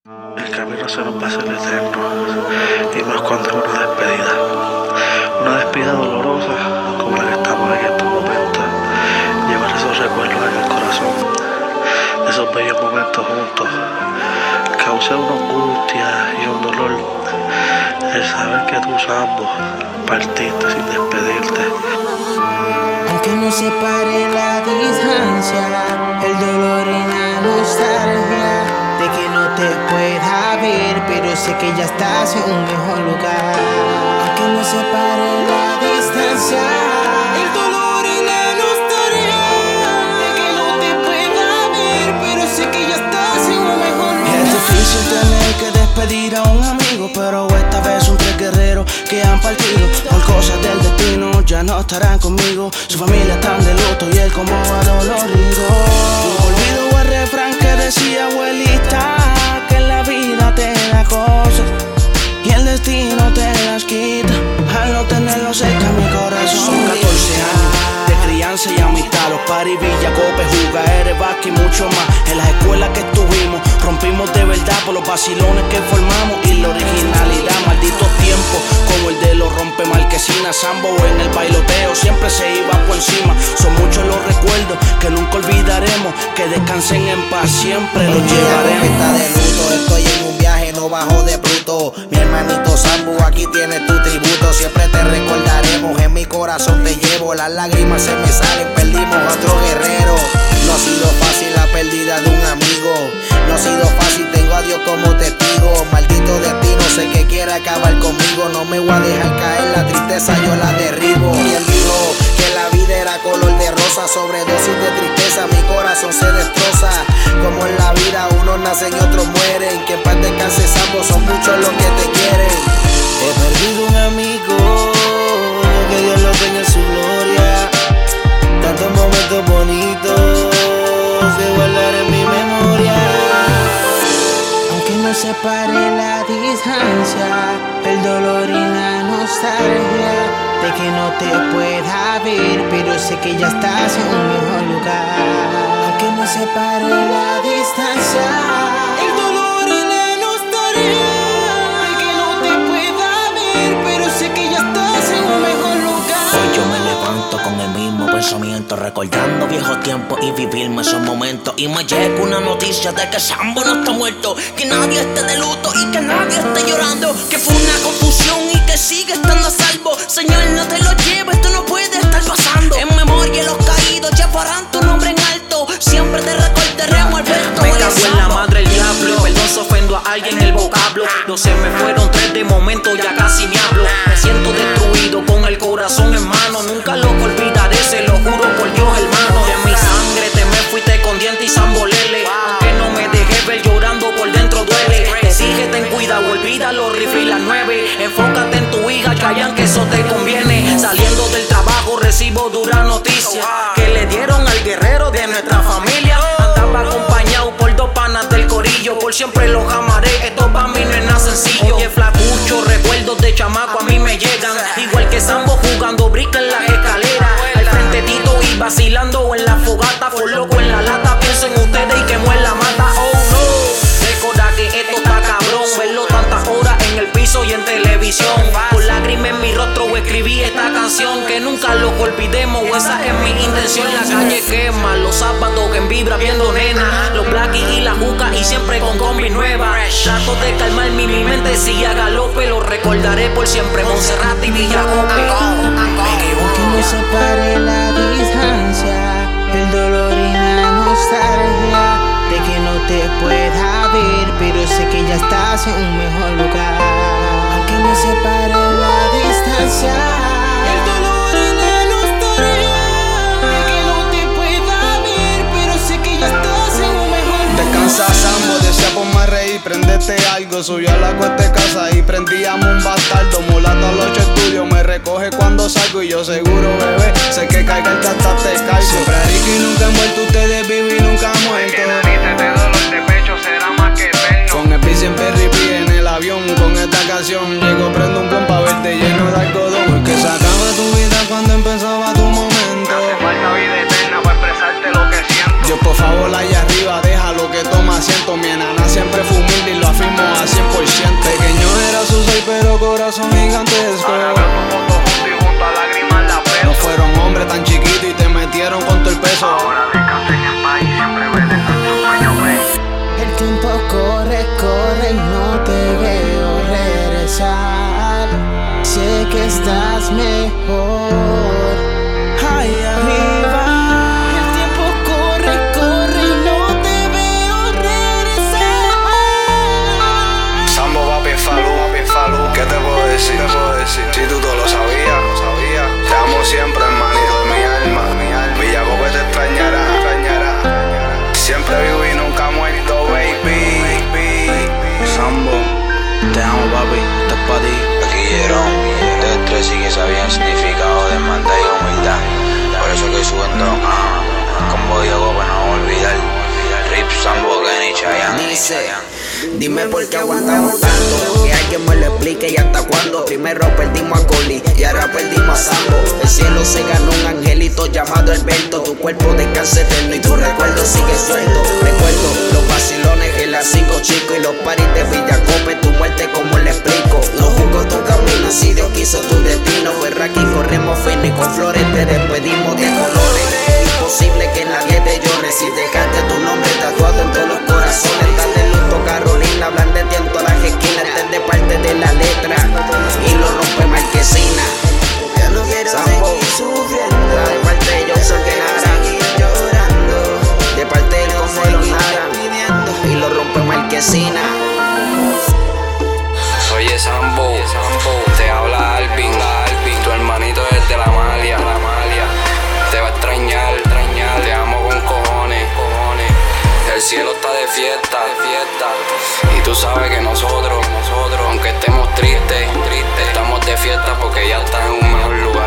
El camino se nos va a hacer eterno, y más cuando es una despedida dolorosa como la que estamos en estos momentos. Llevar esos recuerdos en el corazón, esos bellos momentos juntos, causa una angustia y un dolor el saber que tus ambos partiste sin despedirte. Aunque nos separe la distancia, el dolor y la nostalgia de que no te pueda ver, pero sé que ya estás en un mejor lugar. Aunque nos separe la distancia, el dolor y la nostalgia de que no te pueda ver, pero sé que ya estás en un mejor lugar. Es difícil tener que despedir a un amigo, pero esta vez son tres guerreros que han partido por cosas del destino, ya no estarán conmigo. Su familia está de luto y él como adolorido. Olvido el refrán que decía abuelita, que en la vida te da cosas y el destino te las quita. Al no tenerlo cerca mi corazón. Son 14 años de crianza y amistad, los paris, Villa, Cope, jugadores, básquet y mucho más. En las escuelas que estuvimos rompimos de verdad por los vacilones que formamos y la originalidad. Malditos tiempos como el de los rompemarquesinas, Sambo en el bailoteo siempre se iba por encima. Son muchos los recuerdos que nunca olvidaremos, que descansen en paz, siempre los llevaremos. Está de luto, estoy en un viaje, no bajo de Pluto. Mi hermanito Sambo, aquí tienes tu tributo. Siempre te recordaremos, en mi corazón te llevo. Las lágrimas se me salen, perdimos a otro guerrero. No ha sido fácil la pérdida de un amigo, no ha sido fácil, tengo a Dios como testigo. Maldito destino, sé que quiere acabar conmigo. No me voy a dejar caer, la tristeza yo la derribo. Y él dijo que la vida era color de rosa, sobredosis de tristeza, mi corazón se destroza. Como en la vida unos nacen y otros mueren, que en paz descanse Sambo, son muchos los que te quieren. He perdido un amigo, que Dios lo tenga en su gloria. Tantos momentos bonitos que guardaré en mi memoria. Aunque nos separe la distancia, el dolor y la nostalgia de que no te pueda ver, pero sé que ya estás en un mejor lugar. Aunque nos separe la distancia, el dolor y la nostalgia de que no te pueda ver, pero sé que ya estás en un mejor lugar. Hoy yo me levanto con el mismo pensamiento, recordando viejos tiempos y vivirme esos momentos. Y me llega una noticia de que Sambo no está muerto, que nadie esté de luto y que nadie esté llorando, que fue una confusión y que sigue estando a salvo. Señor, no te lo lleves, esto no puede estar pasando. En memoria los caídos llevarán tu nombre en alto, siempre te recordaremos, Alberto. Me cago en la madre el diablo, perdón si ofendo a alguien el vocablo. No se me fueron tres de momento, ya casi me hablo. Me siento destruido con el corazón en mano, nunca lo olvidaré, se lo juro por Dios, hermano. De mi sangre te me fuiste con diente y sambolele, aunque no me dejé ver llorando por dentro duele. Te dije ten cuidado, olvida los rifles y las 9. Enfócate en tu hija, callan que eso te conviene. Saliendo del trabajo recibo dura noticia, que le dieron al guerrero de nuestra familia. Andaba acompañado por dos panas del corillo, por siempre los amaré, esto para mí no es nada sencillo. Oye flacucho, recuerdos de chamaco a mí me llegan, igual que Sambo jugando brica en las escaleras. Al frente Tito y vacilando en la fogata, por loco en la lata, pienso en ustedes y quemo en la mata. Oh no, recuerda que esto está cabrón, verlo tantas horas en el piso y en televisión. Con lágrimas en mi rostro escribí esta canción, que nunca lo olvidemos, esa es mi intención. La calle quema, los sábados en vibra viendo nena, los blackies y la juca y siempre con combi nueva. Trato de calmar mi mente, sigue a galope, lo recordaré por siempre, Monserrate y Villacope. Aunque nos separe la distancia, el dolor y la nostalgia de que no te pueda ver, pero sé que ya estás en un mejor lugar. Aunque nos separe la distancia, el dolor y la nostalgia de que no te pueda ver, pero sé que ya estás en un mejor lugar. Descansa Sambo, decía ponme a reír, prendete algo. Subió a la cuesta de casa y prendíamos un bastardo. Mulato a los 8 estudios, me recoge cuando salgo. Y yo seguro, bebé, sé que caiga el que hasta te caigo. Siempre rico y nunca muerto, ustedes viven y nunca muerto. De dolor de pecho será más que eterno. Con el pi siempre ripi en el avión, con esta canción llego, prendo un buen pa' verte lleno de algodón. Porque se acaba tu vida cuando empezaba tu momento. Me hace falta vida eterna para expresarte lo que siento. Dios por favor allá arriba, déjalo que toma asiento. Mi enana siempre fue humilde y lo afirma. corre, corre y no te veo regresar. Sé que estás mejor ahí arriba. El tiempo corre, corre y no te veo regresar. Sambo papi Falú, ¿qué te puedo decir? Si tú todo lo sabías, te amo siempre, hermanito de mi alma. Villacope te extrañará. Siempre vivo y nunca muerto, baby. Sambo, te amo papi, esto es pa' ti. Aquí llegaron de tres y que sabían el significado de hermandad y humildad. Por eso que subiendo con Villacope no voy a olvidar. Rip, Sambo, Kenny, Chayanne. Dice, dime por qué aguantamos tanto, que alguien me lo explique y hasta cuándo. Primero perdimos a Coli y ahora perdimos a Sambo. El cielo se ganó un angelito llamado Alberto. Tu cuerpo descansa eterno y tu recuerdo sigue suelto. Recuerdo los vacilones en las 5 chicos y los paris de Villacope. Tu muerte como le explico. No juzgo tu camino si Dios quiso tu destino. Pero aquí corremos fino y con flores te despedimos de colores. Imposible que nadie te llore si dejaste tu nombre tatuado en todos los corazones. Estás de luto, Carolina, hablan de ti en todas las esquinas. Este es de parte de la letra y lo rompe Marquesina. Ya no quiero Sambo, seguir sufriendo. de parte de Johnson que Seguir llorando. de parte del Congo y los Nara y lo rompe Marquesina. Oye Sambo, te habla Alvin, tu hermanito desde la Malia. Te va a extrañar, te amo con cojones. El cielo está de fiesta. Y tú sabes que nosotros, aunque estemos tristes, estamos de fiesta porque ya estás en un mejor lugar.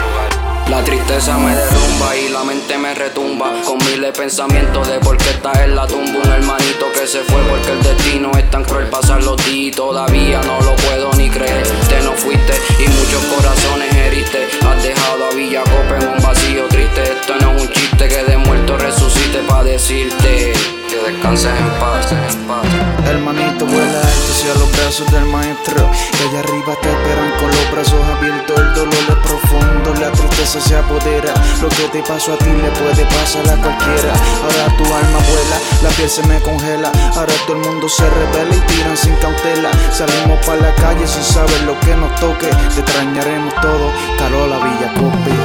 La tristeza me derrumba y la mente me retumba con miles de pensamientos de por qué estás en la tumba. Un hermanito que se fue porque el destino es tan cruel. Pasan los días y todavía no lo puedo ni creer. Te no fuiste y muchos corazones heriste. Has dejado a Villacope en un vacío triste. Esto no es un chiste, que de muerto resucite pa' decirte que descanses en paz. Hermanito, vuela alto hacia los brazos del maestro, que allá arriba te esperan con los brazos abiertos. El dolor es profundo, la tristeza se apodera. Lo que te pasó a ti le puede pasar a cualquiera. Ahora tu alma vuela, la piel se me congela. Ahora todo el mundo se revela y tiran sin cautela. Salimos pa' la calle sin saber lo que nos toque. Te extrañaremos todo, Carola Villacope.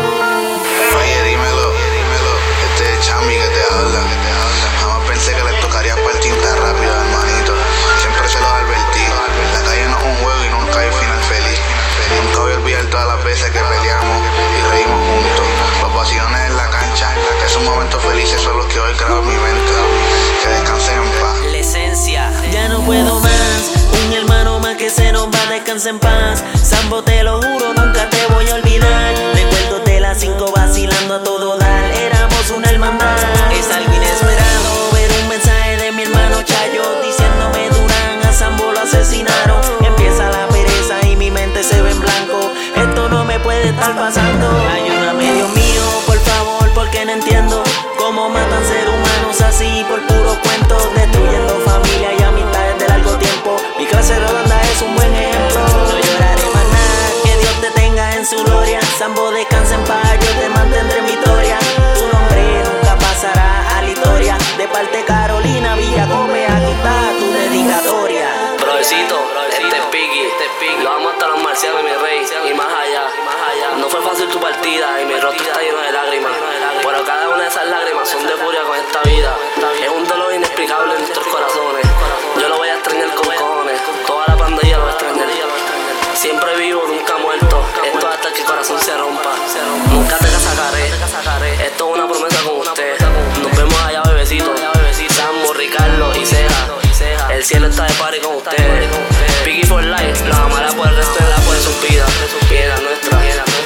Oye, dímelo, este es Chami que te habla. Jamás pensé que les tocaría partir tan rápido, hermanito. Siempre se los advertí. La calle no es un juego y nunca hay final feliz. Nunca voy a olvidar todas las veces que peleamos y reímos juntos. Los vacilones en la cancha, esos momentos felices son los que hoy grabo en mi mente. Que descansen en paz. La esencia. Ya no puedo más, un hermano más que se nos va, descansa en paz. Sambo, te lo juro, nunca te voy a olvidar. Recuerdos de las 5 vacilando a todo dar. Éramos una hermandad. Es algo inesperado ver un mensaje de mi hermano Chayo diciéndome Durán, a Sambo lo asesinaron. Empieza la pereza y mi mente se ve en blanco. Esto no me puede estar pasando. Ayúdame, Dios mío, por favor, porque no entiendo cómo matan seres humanos así por puros cuentos, destruyendo familia y amistades de largo tiempo. Mi clase redonda es un buen ejemplo. No lloraré más nada, que Dios te tenga en su gloria. Sambo, descansa en paz, yo te mantendré en victoria. Tu nombre nunca pasará a la historia. De parte Carolina Villacope, aquí está tu dedicatoria. Brodercito, este es Piggy. Lo amo hasta los marcianos, mi rey, y más allá. No fue fácil tu partida y mi rostro está lleno de lágrimas. Pero cada una de esas lágrimas son de furia con esta vida. Es un dolor inexplicable en nuestros corazones. Yo lo voy a extrañar con cojones. Toda la pandilla lo va a extrañar. Siempre vivo, nunca muerto. Esto hasta que el corazón se rompa. Nunca te sacaré. Esto es una promesa con usted. Nos vemos allá, bebecito. Sambo, Ricardo y Ceja. El cielo está de party con ustedes. Piggy for life, la amará por el resto de sus vidas. Bien la nuestra.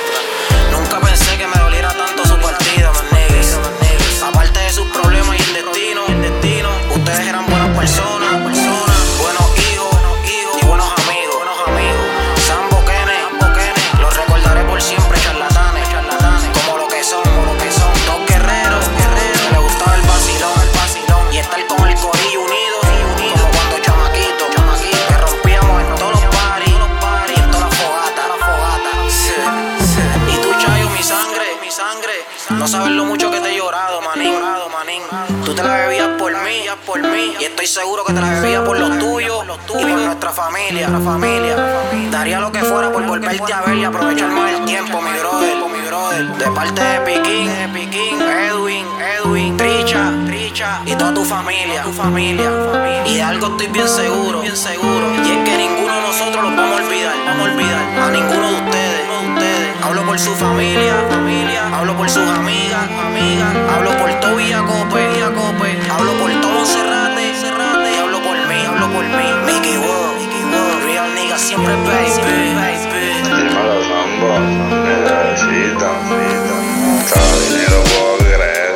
Nunca pensé que me doliera tanto su partida, man niggas. Aparte de sus problemas y el destino, ustedes eran buenas personas, buenos hijos y buenos amigos. Sambo, Kenny, los recordaré por siempre, charlatanes, como lo que son, dos guerreros, que les gustaba el vacilón y estar con el corillo unido, como cuando chamaquito, que rompíamos en todos los parties y en todas las fogatas. Y tú, Chayo, mi sangre, no sabes lo mucho que te he llorado, manín. Tú te la bebías por mí, y estoy estoy seguro que te la bebía por los tuyos y por nuestra familia. Daría lo que fuera por volverte a ver y aprovechar más el tiempo, mi brother. De parte de Piquín, Edwin, Tricha y toda tu familia. Y de algo estoy bien seguro. Y es que ninguno de nosotros los vamos a olvidar. A ninguno de ustedes. Hablo por su familia, hablo por sus amigas, hablo por Toby y Jacope, hablo por todo Monserrate, y hablo por mí, Mickey World, real nigga siempre baby. Dímelo, Sambo, necesito. Cada dinero puedo creer.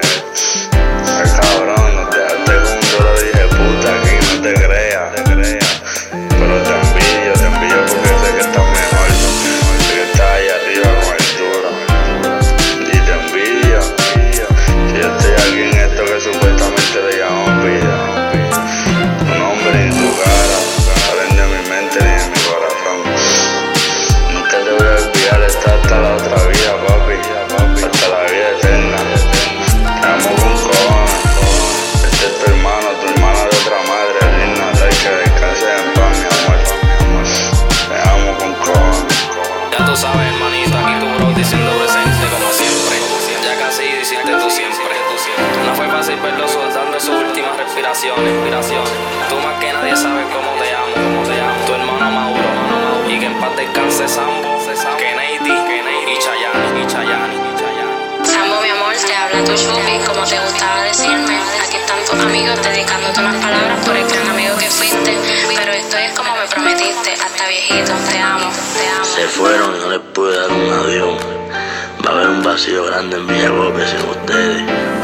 Ay, cabrón, no te dejaste con un dólar, dije puta aquí, no te creas. Pero te envidio porque sé que estás mejor. Sé que estás ahí arriba con el duro. Y te envidio. Si yo estoy aquí en esto que supuestamente le llamamos vida. Tu nombre ni tu cara salen de mi mente ni de mi corazón. Nunca te voy a olvidar, está hasta la otra vida, papi. Hasta la vida eterna. Te amo con cojones. Este es tu hermano de otra madre, linda. Que descanse en paz, mi amor. Te amo con cojones. Ya tú sabes, hermanito, aquí tu bro diciendo presente como siempre. Ya casi hiciste tú siempre. No fue fácil verlo soltando sus últimas respiraciones. Tú más que nadie sabes cómo te amo. Tu hermano Mauro. Y que en paz descanse Sambo, Kennedy y Chayanne. Sambo, mi amor, te habla tu Chupi, como te gustaba decirme. Aquí están tus amigos dedicándote unas palabras por el gran amigo que fuiste. Pero esto es como me prometiste, hasta viejito, te amo. Se fueron y no les pude dar un adiós. Va a haber un vacío grande en Villagope sin ustedes.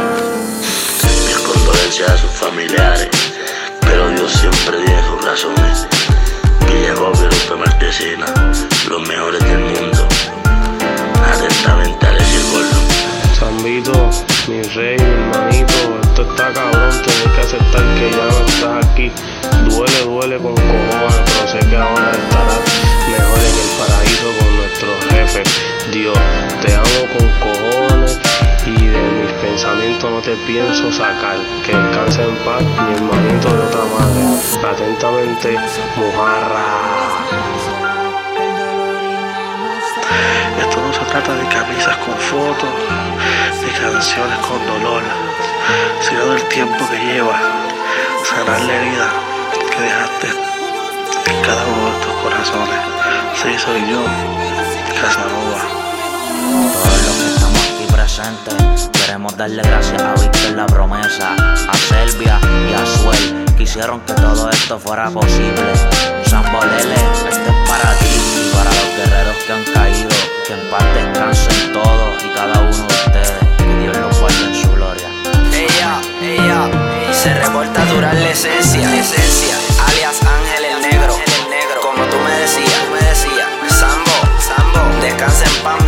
Mis condolencias a sus familiares, pero Dios siempre tiene sus razones. Villagope, Lupe Marquesina, los mejores del mundo. Atentamente, Alexis Gordon. Zambito, mi rey, mi hermanito, esto está cabrón, tenés que aceptar que ya no estás aquí. Duele con cojones, pero sé que ahora estarás mejor en el paraíso con nuestro jefe. Dios, te amo con cojones y de mis pensamientos no te pienso sacar. Que descanse en paz, mi hermanito de otra madre. Atentamente, Mujarra. Esto no se trata de camisas con fotos, ni canciones con dolor, sino del tiempo que lleva sanar la herida que dejaste en cada uno de tus corazones. Sí, soy yo, Casanova. Todos los que estamos aquí presentes queremos darle gracias a Víctor La Promesa, a Selvia y a Suel, que hicieron que todo esto fuera posible. Sambo Lele, esto es para ti y para los guerreros que han caído. Que en paz descansen todos y cada uno de ustedes. Que Dios los guarde en su gloria. Ella se reporta durar la esencia, alias Ángel el Negro, como tú me decías, Sambo, descansa en paz.